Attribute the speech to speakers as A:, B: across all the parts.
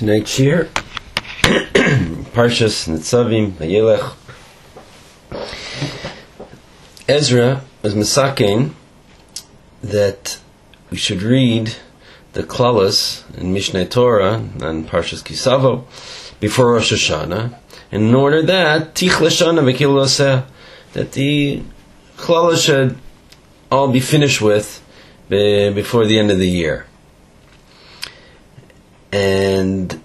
A: Tonight's year, Parshas Nitzavim Vayelech. Ezra was misakein that we should read the Klalas in Mishneh Torah and Parshas Kisavo before Rosh Hashanah, and in order that Tich Lashana V'Kil Loseh, that the Klalas should all be finished with before the end of the year. And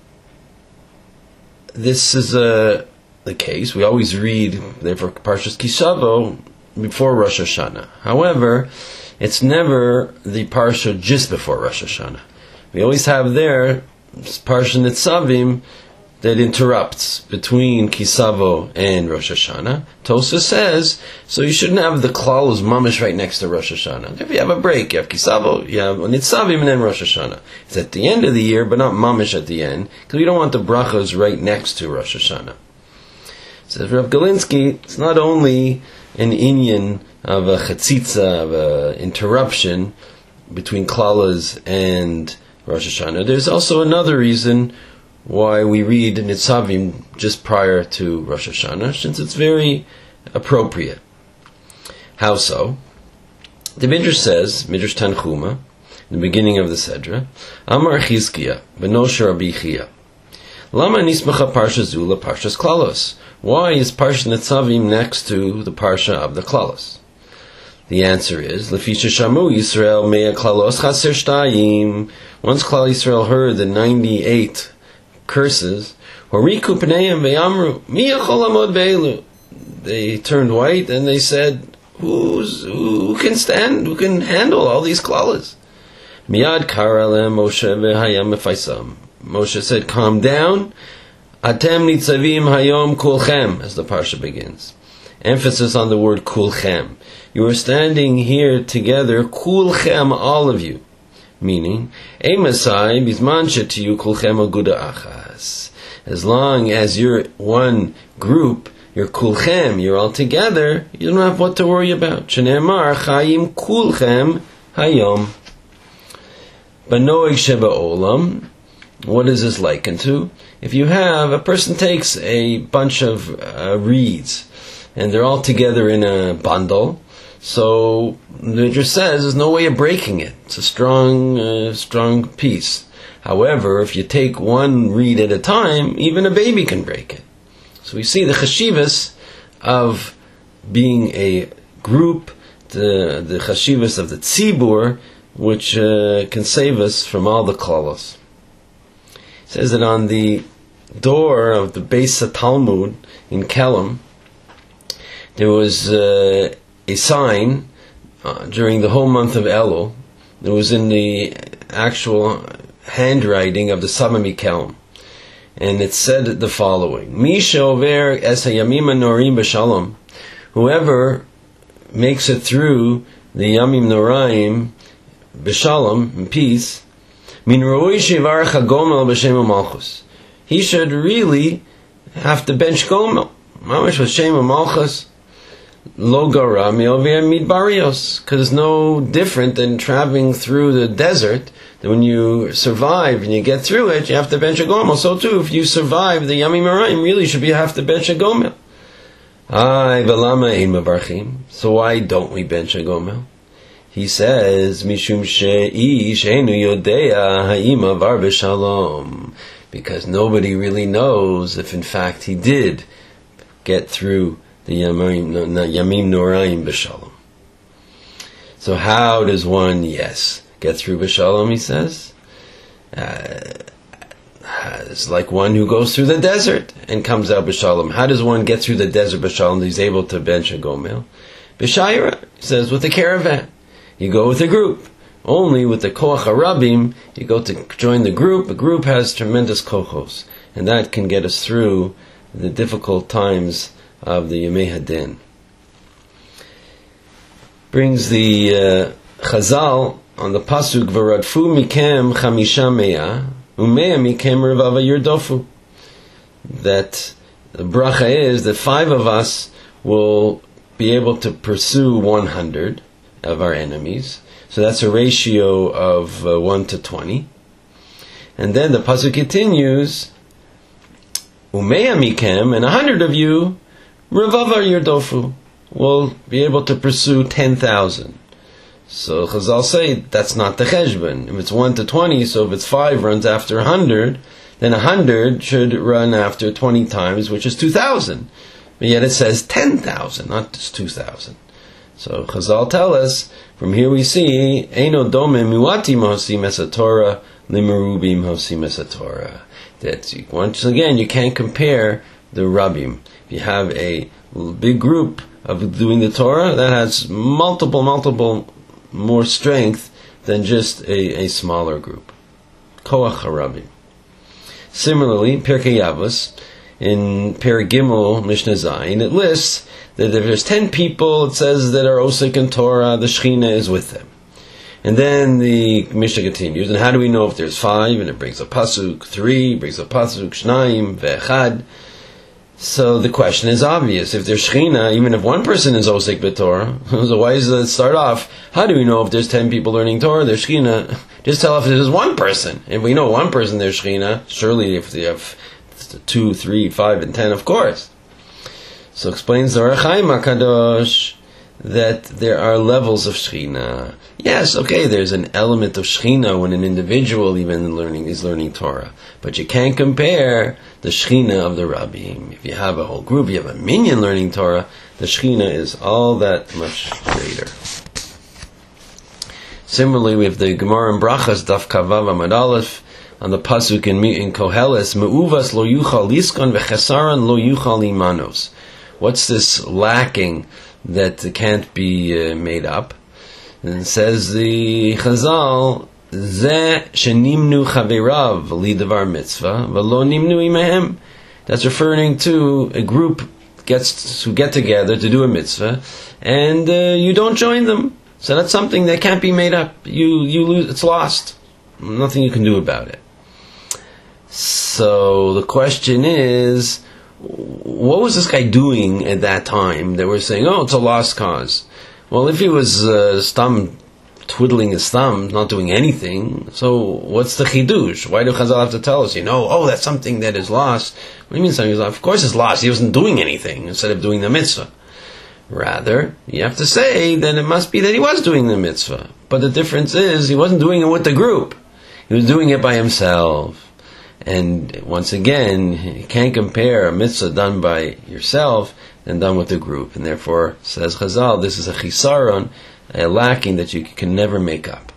A: this is the case. We always read, therefore, Parshas Kisavo before Rosh Hashanah. However, it's never the Parsha just before Rosh Hashanah. We always have there Parsha Nitzavim that interrupts between Kisavo and Rosh Hashanah. Tosa says, so you shouldn't have the Klalos Mamish right next to Rosh Hashanah. If you have a break, you have Kisavo, you have Nitzavim, and then Rosh Hashanah. It's at the end of the year, but not Mamish at the end, because we don't want the brachos right next to Rosh Hashanah. Says Rav Galinsky, it's not only an inyan of a chatzitza, of an interruption between Klalos and Rosh Hashanah. There's also another reason why we read Nitzavim just prior to Rosh Hashanah, since it's very appropriate. How so? The Midrash says, Midrash Tanchuma, in the beginning of the Sedra, Amar Chizkiya, B'nosher Rabbi Chia, Lama nismacha Parsha Zula Parshas Klalos? Why is Parsha Nitzavim next to the Parsha of the Klalos? The answer is, Lefisha Shamu Yisrael Mea Klalos Chaser Shtayim. Once Klal Yisrael heard the 98 curses, they turned white and they said, who can stand, who can handle all these klalas? Moshe said, calm down. Atem nitzavim hayom kulchem, as the parsha begins. Emphasis on the word kulchem. You are standing here together, kulchem, all of you. Meaning, as long as you're one group, you're kulchem, you're all together, you don't have what to worry about. Shene'emar chayim kulchem hayom. Banoeg sheba olam. What is this likened to? If you have, a person takes a bunch of reeds, and they're all together in a bundle, so the Midrash says there's no way of breaking it. It's a strong piece. However, if you take one reed at a time, even a baby can break it. So we see the chashivas of being a group, the chashivas of the tzibur, which can save us from all the klalos. It says that on the door of the Beis Talmud in Kelm, there was a sign during the whole month of Elul. It was in the actual handwriting of the Samami Kelm, and it said the following: Misha over es hayamim norim b'shalom. Whoever makes it through the Yamim Noraim b'shalom, in peace, min ro'i shivarach hagomel b'shem malchus. He should really have to bench gomel. Mamash b'shem malchus. Lo gara mi'ovir midbarios, because it's no different than traveling through the desert. That when you survive and you get through it, you have to bench a gomel. So too, if you survive the Yamim Noraim, really should have to bench a gomel. So why don't we bench a gomel? He says, Mishum she'ish einu yodea ha'ima var b'shalom, because nobody really knows if in fact he did get through the Yamim Noraim b'shalom. So how does one, get through b'shalom, he says? It's like one who goes through the desert and comes out b'shalom. How does one get through the desert b'shalom? He's able to bench a gomel. B'shayra, he says, with a caravan. You go with a group. Only with the koach harabim, you go to join the group. A group has tremendous kochos, and that can get us through the difficult times of the Yemei Hadin. Brings the Chazal on the pasuk v'radfu mikem chamisha mea umea mikem revava yirdofu. That the bracha is that 5 of us will be able to pursue 100 of our enemies. So that's a ratio of 1 to 20. And then the pasuk continues, Umea mikem, and 100 of you, Revavar Yerdofu, will be able to pursue 10,000. So Chazal say that's not the cheshbon. If it's 1 to 20, so if it's 5 runs after 100, then 100 should run after 20 times, which is 2,000. But yet it says 10,000, not just 2,000. So Chazal tell us, from here we see, Eino dome muatim hosim esatorah limerubim hosim esatorah. That once again you can't compare the rabbim. If you have a big group of doing the Torah, that has multiple more strength than just a smaller group. Koach harabim. Similarly, Pirkei Avos, in Perek Gimel Mishnah Zayin, it lists that if there's 10 people, it says that are osek in Torah, the Shechina is with them. And then the Mishnah continues, and how do we know if there's 5? And it brings a pasuk 3, brings a pasuk Shnaim, Ve'echad. So the question is obvious. If there's Shechina, even if one person is osek b'Torah, so why does it start off? How do we know if there's 10 people learning Torah, there's Shechina? Just tell if there's one person. If we know one person, there's Shechina. Surely if you have 2, 3, 5, and 10, of course. So explains the Ohr HaChaim HaKadosh that there are levels of Shechina. Yes, okay, there's an element of Shechina when an individual even is learning Torah. But you can't compare the Shechina of the Rabbim. If you have a whole group, you have a minyan learning Torah, the Shechina is all that much greater. Similarly, we have the Gemara in Brachas, Daf Kavav Amud Aleph, on the pasuk in Koheles, Me'uvas lo yuchal liskon v'chesaron lo yuchal imanos. What's this lacking that can't be made up? And it says the Chazal, Ze shenimnu chavirav lidavar mitzvah v'lo nimnu imehem. That's referring to a group who get together to do a mitzvah, and you don't join them. So that's something that can't be made up. You lose. It's lost. Nothing you can do about it. So the question is, what was this guy doing at that time that we're saying, oh, it's a lost cause? Well, if he was twiddling his thumb, not doing anything, so what's the chidush? Why do Chazal have to tell us, oh, that's something that is lost? What do you mean something is lost? Of course it's lost. He wasn't doing anything instead of doing the mitzvah. Rather, you have to say that it must be that he was doing the mitzvah. But the difference is, he wasn't doing it with the group. He was doing it by himself. And once again, you can't compare a mitzvah done by yourself and done with the group. And therefore, says Chazal, this is a chisaron, a lacking that you can never make up.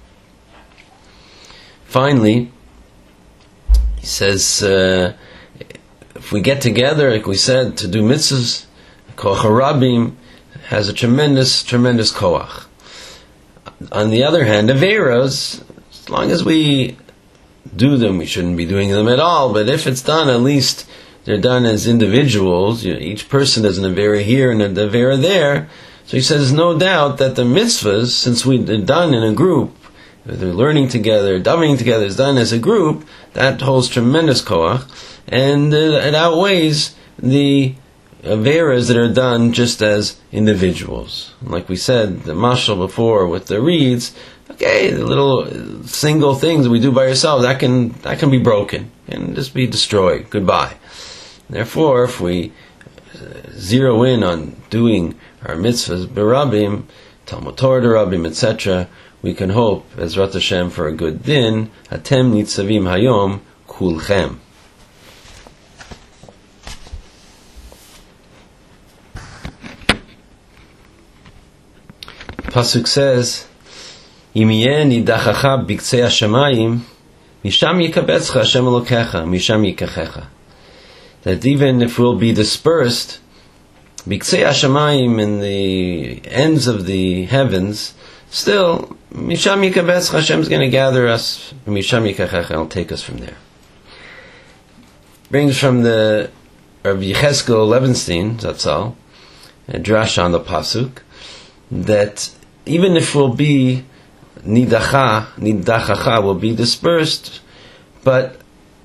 A: Finally, he says, if we get together, like we said, to do mitzvahs, koach harabim has a tremendous koach. On the other hand, averos, as long as we do them, we shouldn't be doing them at all, but if it's done, at least they're done as individuals. Each person has an avera here and an avera there. So he says, no doubt that the mitzvahs, since they're done in a group, they're learning together, davening together, is done as a group, that holds tremendous koach, and it outweighs the averas that are done just as individuals. Like we said, the mashal before with the reeds, okay, the little single things we do by ourselves, that can be broken and just be destroyed. Goodbye. Therefore, if we zero in on doing our mitzvahs berabim, Talmud Torah derabim, etc., we can hope, Ezrat Hashem, for a good din. Hatem nitzavim hayom kulchem. Pasuk says, Im yeh nidachacha b'ktzei hashamayim, misham yikabetzcha Hashem Elokecha, misham yikachecha. That even if we'll be dispersed, b'ktzei hashamayim, in the ends of the heavens, still, misham yikabetzcha, Hashem is going to gather us, misham yikachecha, He'll take us from there. Brings from the Rabbi Yecheskel Levenstein, Zatzal, a drash on the pasuk, that even if we'll be nidachacha, will be dispersed, but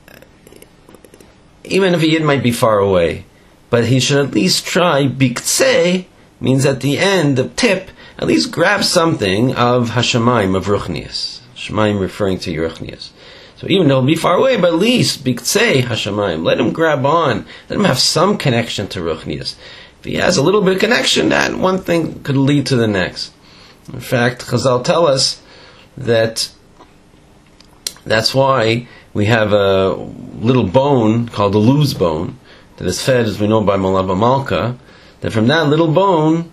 A: even if a yid might be far away, but he should at least try, biktzeh, means at the end, the tip, at least grab something of hashamayim, of ruchnias. Hashamayim referring to ruchnias. So So even though he'll be far away, but at least Biktsei Hashamayim, let him grab on, let him have some connection to Ruchnius. If he has a little bit of connection, that one thing could lead to the next. In fact, Chazal tell us that that's why we have a little bone called the luz bone that is fed, as we know, by Malava Malka, that from that little bone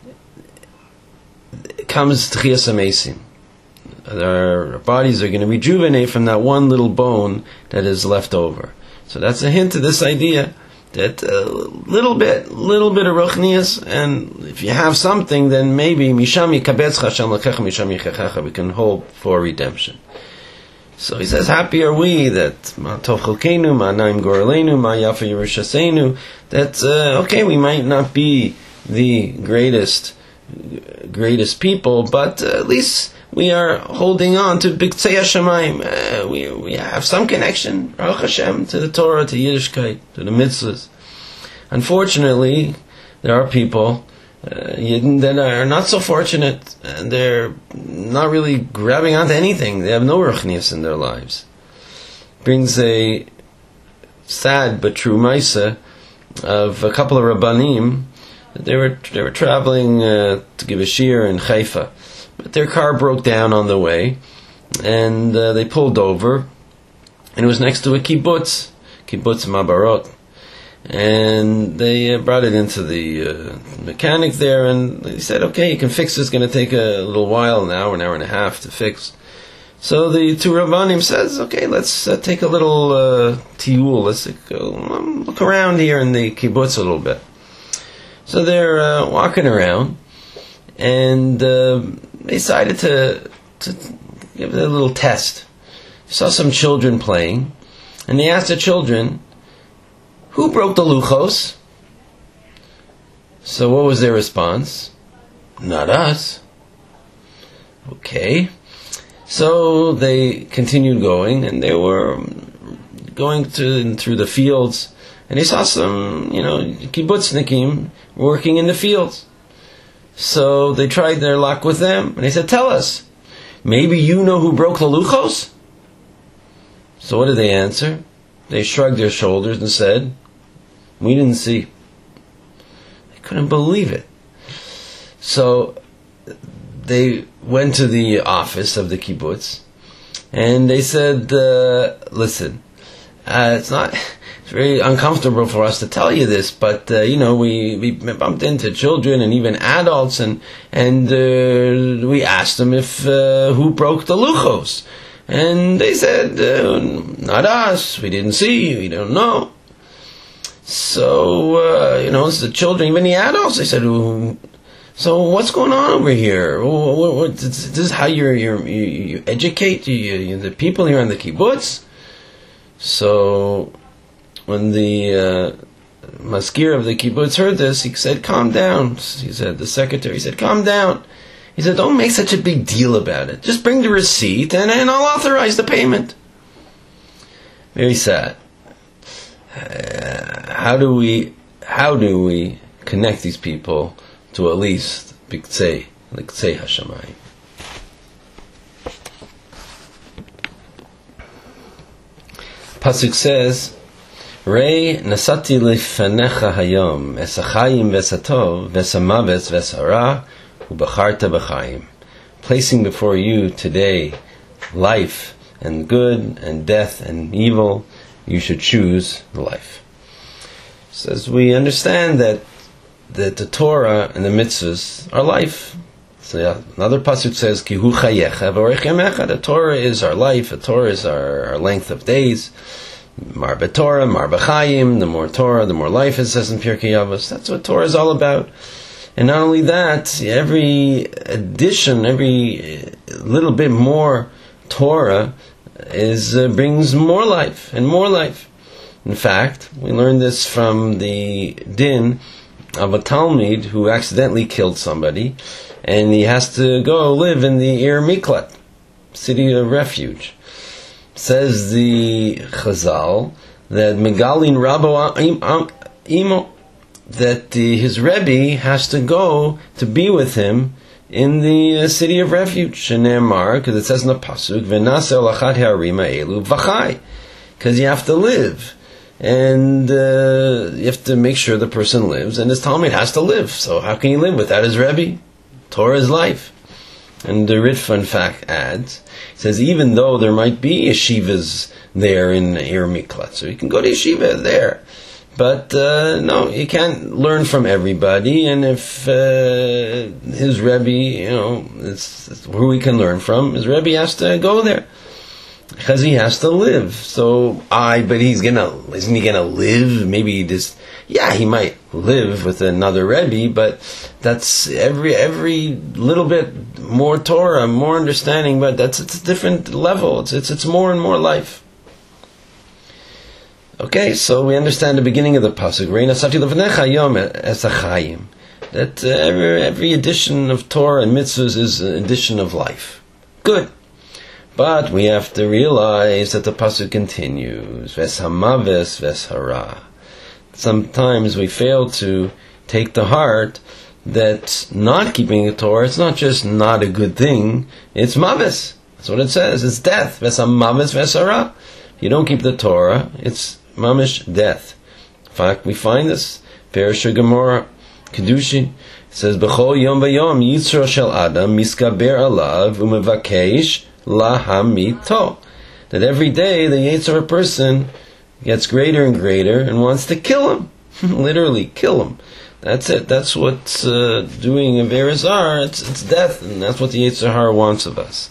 A: comes Tchias HaMesim. Our bodies are going to rejuvenate from that one little bone that is left over. So that's a hint to this idea that a little bit of Ruchnius, and if you have something, then maybe Misham Yikabetzcha Hashem Lekecha Misham Yichechecha, we can hope for redemption. So he says, happy are we that Ma Tov Cholkeinu, Ma Naim Goreleinu, Ma Yafa Yerushaseinu, that okay, we might not be the greatest people, but at least we are holding on to Biktsei Hashamayim. We have some connection, Baruch Hashem, to the Torah, to Yiddishkeit, to the mitzvahs. Unfortunately, there are people Yidden that are not so fortunate, and they're not really grabbing onto anything. They have no ruchnius in their lives. Brings a sad but true maisa of a couple of rabbanim. They were traveling to give a shiur in Haifa, but their car broke down on the way, and they pulled over, and it was next to a kibbutz Mabarot. And they brought it into the mechanic there, and he said, okay, you can fix this. It's going to take a little while, an hour and a half to fix. So the two Rabbanim says, okay, let's take a little tiyul. Let's go look around here in the kibbutz a little bit. So they're walking around, and they decided to give it a little test. Saw some children playing, and they asked the children, who broke the luchos? So what was their response? Not us. Okay. So they continued going, and they were going through the fields, and they saw some, kibbutznikim working in the fields. So they tried their luck with them, and they said, tell us, maybe you know who broke the luchos? So what did they answer? They shrugged their shoulders and said, we didn't see. I couldn't believe it. So they went to the office of the kibbutz, and they said, listen, it's very uncomfortable for us to tell you this, but we bumped into children and even adults, and we asked them if who broke the luchos, and they said, not us, we didn't see, we don't know. So, it's the children, even the adults, they said, so what's going on over here? This is how you educate the people here on the kibbutz? So, when the maskir of the kibbutz heard this, he said, calm down. He said, the secretary said, calm down. He said, don't make such a big deal about it. Just bring the receipt and I'll authorize the payment. Very sad. How do we connect these people to at least Biktsei Hashamayim? Pasuk says, Rei nasati lefanecha hayom es hachayim vesatov vesamavetz vesara ubacharta b'chayim. Placing before you today life and good and death and evil, you should choose life. Says we understand that the Torah and the mitzvahs are life. So another pasuk says, Ki hu chayecha v'orech yamecha. The Torah is our life. The Torah is our length of days. Mar b'Torah, mar b'chayim. The more Torah, the more life, it says in Pirkei Avos. That's what Torah is all about. And not only that, every addition, every little bit more Torah brings more life and more life. In fact, we learned this from the din of a Talmid who accidentally killed somebody, and he has to go live in the Ir Miklat, city of refuge. Says the Chazal that Megalin Rabo Imo, that his Rebbe has to go to be with him in the city of refuge. Shenemar, because it says in the pasuk, "V'naseh lachat ha'arima elu v'chai," because you have to live, and you have to make sure the person lives, and his Talmud has to live. So how can he live without his Rebbe? Torah is life. And the Ritva, in fact, adds, he says, even though there might be yeshivas there in Ir Miklat, so you can go to yeshiva there, but no, you can't learn from everybody, and if his Rebbe, it's who he can learn from, his Rebbe has to go there, because he has to live. So, but isn't he gonna live? Maybe he might live with another Rebbe, but that's every little bit more Torah, more understanding, but it's a different level. It's more and more life. Okay, so we understand the beginning of the pasuk. That every edition of Torah and mitzvahs is an edition of life. Good. But we have to realize that the pasuk continues. Ves hamaves ves hara. Sometimes we fail to take to heart that not keeping the Torah, it's not just not a good thing, it's mavis. That's what it says. It's death. Ves hamaves ves hara. If you don't keep the Torah, it's mamish death. In fact, we find this. Perish Gemara, Kedushin. It says, B'chol yom v'yom yitzro shel adam miskaber alav umevakesh lahamito. That every day the Yetzer of a person gets greater and greater and wants to kill him. Literally kill him. That's it. That's what's doing Averas are. It's death, and that's what the Yetzer Hara wants of us.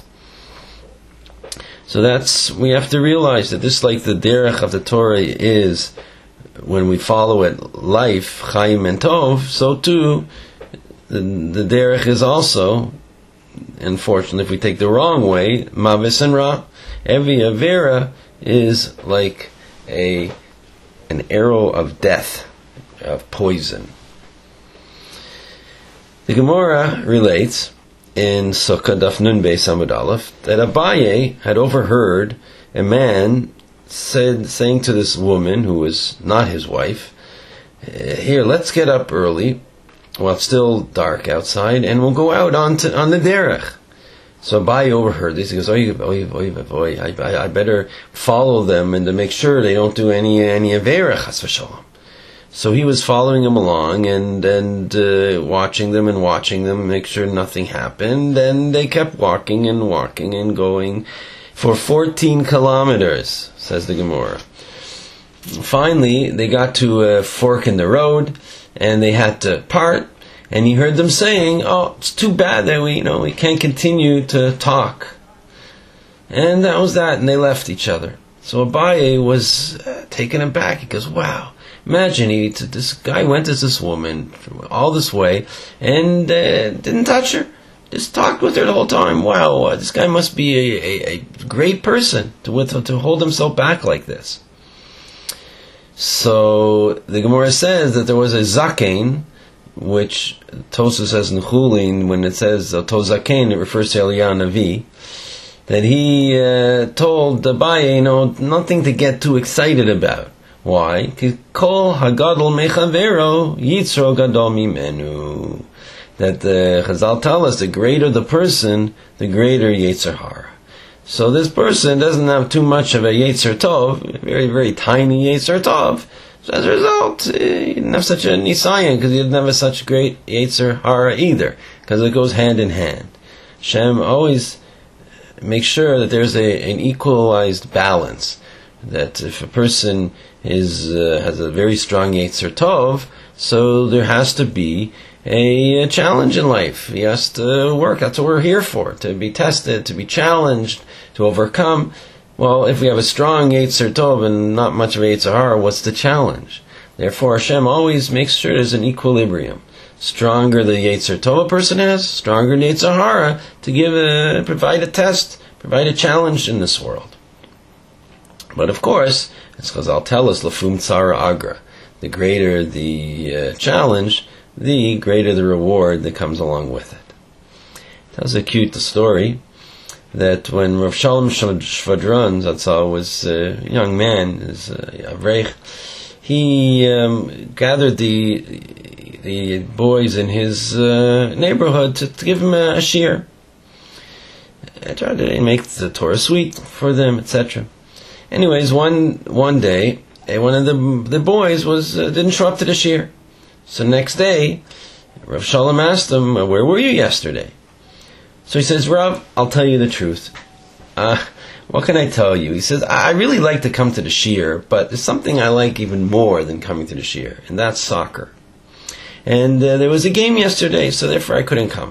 A: So we have to realize that this, like the derech of the Torah is, when we follow it, life, Chaim and Tov, so too, the derech is also, unfortunately, if we take the wrong way, Mavis and Ra. Every Avera is like an arrow of death, of poison. The Gemara relates in Sukkah Daf Nun Beis Amud Aleph that Abaye had overheard a man saying to this woman who was not his wife, "Here, let's get up early while it's still dark outside, and we'll go out on the derech." So Abaye overheard this. He goes, I better follow them and to make sure they don't do any avera chas v'shalom. So he was following them along and watching them, make sure nothing happened. And they kept walking and going for 14 kilometers, says the Gemara. Finally, they got to a fork in the road, and they had to part. And he heard them saying, "Oh, it's too bad that we can't continue to talk." And that was that, and they left each other. So Abaye was taken aback. He goes, "Wow. Imagine this guy went to this woman all this way and didn't touch her. Just talked with her the whole time. Wow, this guy must be a great person to hold himself back like this." So the Gemara says that there was a zaken, which Tosfos says in Chulin, when it says Tozaken, it refers to Eliyahu Navi, that he told Abaye, nothing to get too excited about. Why? Kol hagadol mechavero yitzro gadol mimenu. That the Chazal tell us, the greater the person, the greater Yetzer Hara. So this person doesn't have too much of a Yetzer Tov, very, very tiny Yetzer Tov. So as a result, he didn't have such a Nisayan, because he didn't have such great Yetzer Hara either, because it goes hand in hand. Hashem always makes sure that there's an equalized balance. That if a person has a very strong Yetzer Tov, so there has to be a challenge in life. He has to work. That's what we're here for, to be tested, to be challenged, to overcome. Well, if we have a strong Yetzer Tov and not much of a Yetzer Hara, what's the challenge? Therefore, Hashem always makes sure there's an equilibrium. Stronger the Yetzer Tov a person has, stronger the Yetzer Hara to provide a test, provide a challenge in this world. But of course, as Chazal tell us, Lafum Tzara Agra, the greater the challenge, the greater the reward that comes along with it. Tells a cute story that when Rav Shalom Shvadron Zatzal was a young man, Avrech, he gathered the the boys in his neighborhood to give him a shiur. I tried to make the Torah sweet for them, etc. Anyways, one day, one of the boys didn't show up to the shiur. So next day, Rav Shalom asked him, "Where were you yesterday?" So he says, "Rav, I'll tell you the truth. What can I tell you?" He says, "I really like to come to the shiur, but there's something I like even more than coming to the shiur, and that's soccer. And there was a game yesterday, so therefore I couldn't come."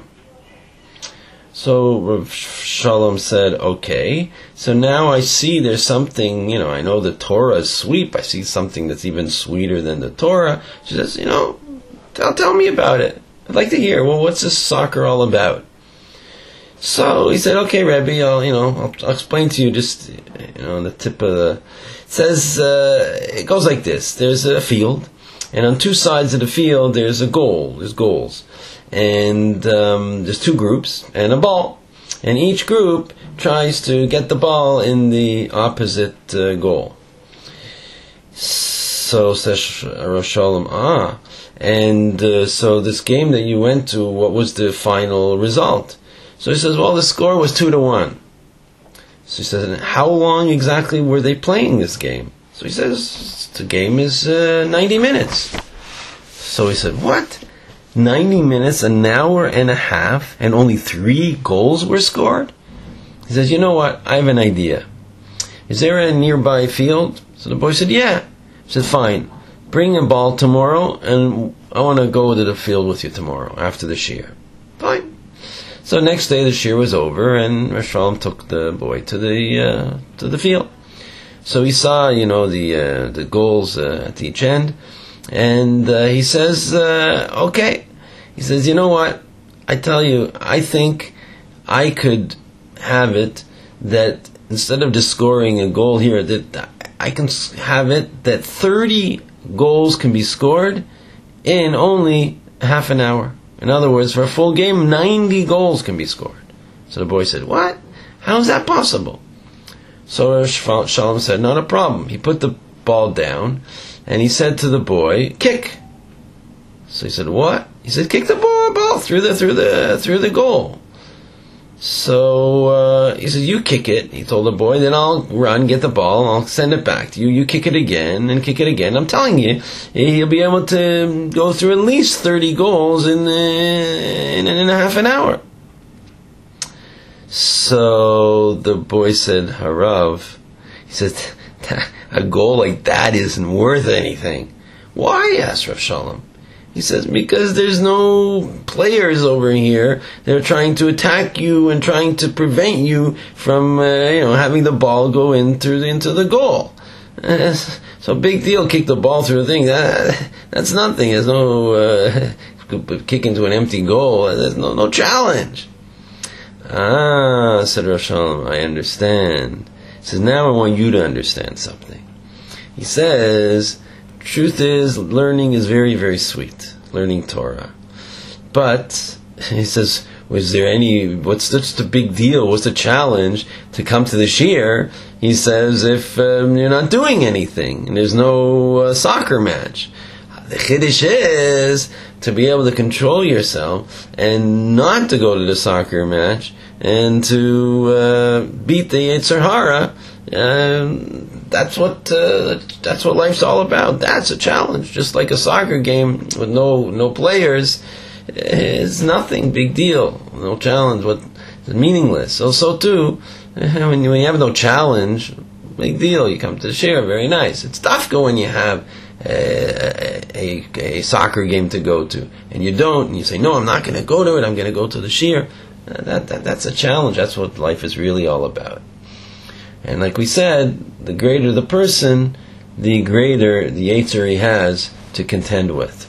A: So Rav Shalom said, "Okay, so now I see there's something, I know the Torah is sweet, I see something that's even sweeter than the Torah." She says, tell me about it. I'd like to hear, well, what's this soccer all about? So he said, "Okay, Rebbe, I'll explain to you just, on the tip of the..." It says, it goes like this. There's a field, and on two sides of the field there's a goal. There's goals. And there's two groups and a ball. And each group tries to get the ball in the opposite goal. So says Rav Shalom, and so this game that you went to, what was the final result? So he says, well, the score was 2-1. So he says, how long exactly were they playing this game? So he says, the game is 90 minutes. So he said, what? 90 minutes, an hour and a half, and only 3 goals were scored? He says, you know what? I have an idea. Is there a nearby field? So the boy said, yeah. He said, fine. Bring a ball tomorrow, and I want to go to the field with you tomorrow, after the shiur. Fine. So next day the shiur was over, and Rav Shalom took the boy to the field. So he saw, the goals at each end, and he says, okay. He says, you know what? I tell you, I think I could have it that instead of just scoring a goal here, that I can have it that 30 goals can be scored in only half an hour. In other words, for a full game, 90 goals can be scored. So the boy said, what? How is that possible? So Shalom said, not a problem. He put the ball down, and he said to the boy, kick. So he said, what? He said, kick the ball through the goal. So he said, you kick it. He told the boy, then I'll run, get the ball, and I'll send it back to you. You kick it again, and kick it again. I'm telling you, he'll be able to go through at least 30 goals in a half an hour. So the boy said, Harav, he said, a goal like that isn't worth anything. Why? Asked Rav Shalom. He says, because there's no players over here. They're trying to attack you and trying to prevent you from, having the ball go into the goal. So big deal, kick the ball through the thing. That's nothing. There's no kick into an empty goal. There's no challenge. Said Rav Shalom, I understand. He says, now I want you to understand something. He says, truth is, learning is very, very sweet. Learning Torah. But, he says, what's the big deal? What's the challenge to come to the shiur? He says, if you're not doing anything, and there's no soccer match. The chiddush is to be able to control yourself and not to go to the soccer match and to beat the Yetzer Hara. That's what life's all about. That's a challenge. Just like a soccer game with no players is nothing, big deal. No challenge, it's meaningless. So too, when you have no challenge, big deal. You come to the shiur, very nice. It's tough when you have a soccer game to go to, and you don't, and you say, no, I'm not going to go to it, I'm going to go to the shiur. That's a challenge. That's what life is really all about. And like we said, the greater the person, the greater the Yetzer he has to contend with.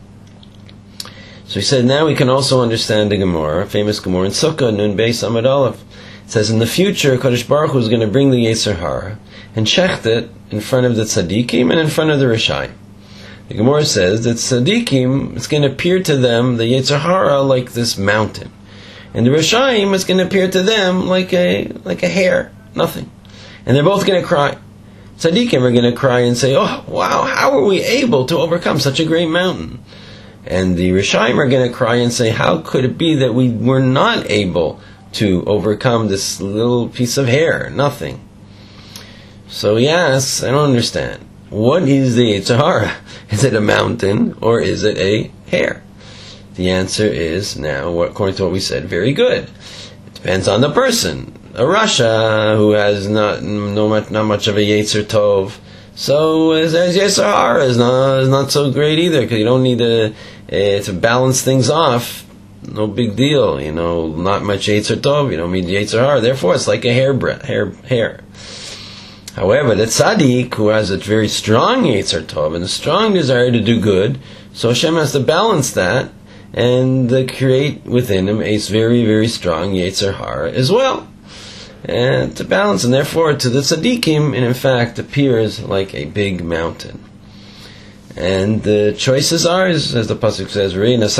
A: So he said, now we can also understand the Gemara, famous Gemara in Sukkah, Nun Beis Amud Aleph. It says, in the future, Kadosh Baruch Hu is going to bring the Yetzer Hara and shecht it in front of the tzaddikim and in front of the Rishayim. The Gemara says that tzaddikim, it's going to appear to them, the Yetzer Hara, like this mountain. And the Rishayim is going to appear to them like a hair, nothing. And they're both going to cry. Tzaddikim are going to cry and say, oh, wow, how are we able to overcome such a great mountain? And the Rishaim are going to cry and say, how could it be that we were not able to overcome this little piece of hair? Nothing. So he asks, I don't understand. What is the Yetzer Hara? Is it a mountain or is it a hair? The answer is, now, according to what we said, very good. It depends on the person. A Rasha who has not much of a Yetzer Tov, so his Yetzer Hara is not so great either, because you don't need to balance things off. No big deal, not much Yetzer Tov, you don't need Yetzer Hara. Therefore, it's like a hair. However, the tzaddik, who has a very strong Yetzer Tov and a strong desire to do good, so Hashem has to balance that and create within him a very, very strong Yetzer Hara as well. And to balance, and therefore to the tzaddikim, it in fact appears like a big mountain. And the choice is ours, as the pasuk says,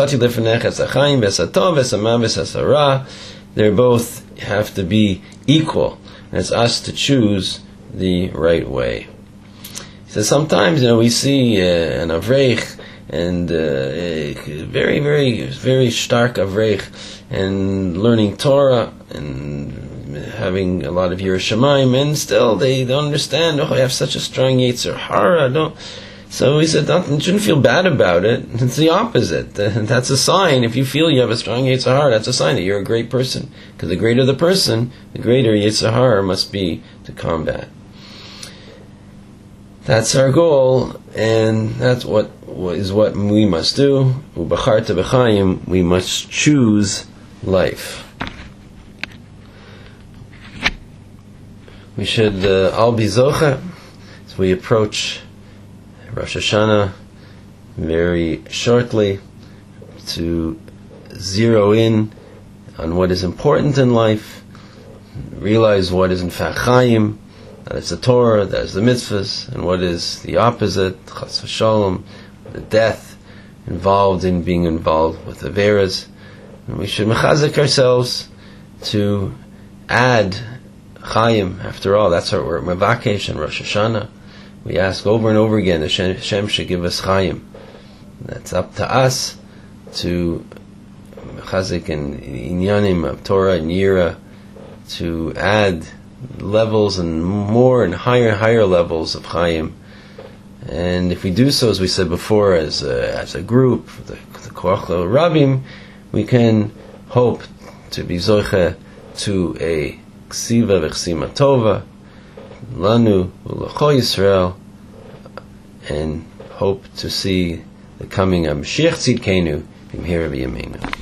A: they both have to be equal. And it's us to choose the right way. So sometimes, we see an Avreich, and very, very, very stark Avreich, and learning Torah, and having a lot of Yiras Shamayim, and still they don't understand, I have such a strong Yetzer Hara, So he said, you shouldn't feel bad about it. It's the opposite. That's a sign. If you feel you have a strong Yetzer Hara, that's a sign that you're a great person. Because the greater the person, the greater Yetzer Hara must be to combat. That's our goal, and that's what we must do. Ubacharta b'chaim, we must choose life. We should all be zocha as we approach Rosh Hashanah very shortly, to zero in on what is important in life, realize what is in fact Chaim, that is the Torah, that is the mitzvahs, and what is the opposite, Chas v'Shalom, the death involved in being involved with the Averas. And we should mechazik ourselves to add Chaim. After all, that's our word, Mevakesh and Rosh Hashanah. We ask over and over again that Hashem should give us Chaim. That's up to us to mechazik and inyanim of Torah and Yira, to add levels and more and higher levels of Chaim. And if we do so, as we said before, as a group, the Koach Rabim, we can hope to be zoche to a ksiva v'chsima tova lanu u'lachol Yisrael, and hope to see the coming of Mashiach Tzidkenu b'mehera b'yameinu.